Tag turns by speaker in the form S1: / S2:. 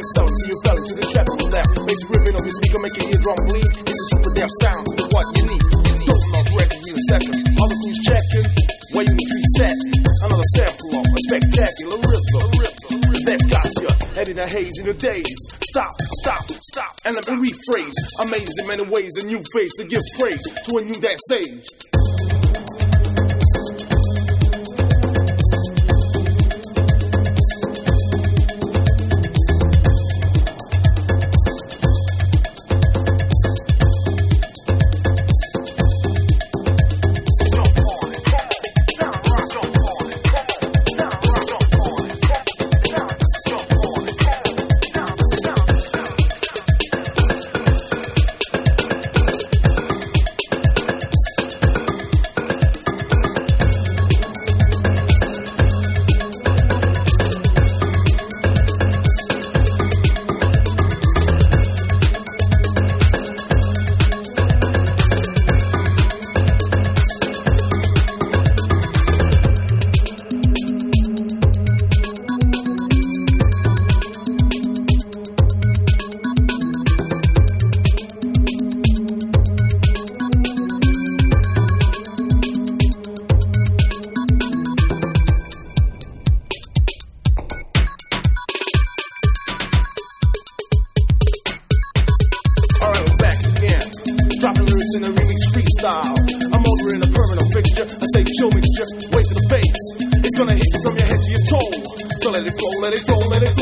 S1: sound till you fell into the trap of that. Bass gripping on your speaker, make your eardrum bleed. It's a super deaf sound, it's what you need. Don't not ready in a second. All the crews checking, where you need reset. Another sample of a spectacular rhythm. That's got you head in a haze in the days. Stop, and let me rephrase. Amazing many ways, a new face to give praise to a new dance age. In a remix freestyle, I'm ordering a permanent fixture. I say chill mixture, wait for the bass. It's gonna hit you from your head to your toe. So let it flow, let it go, let it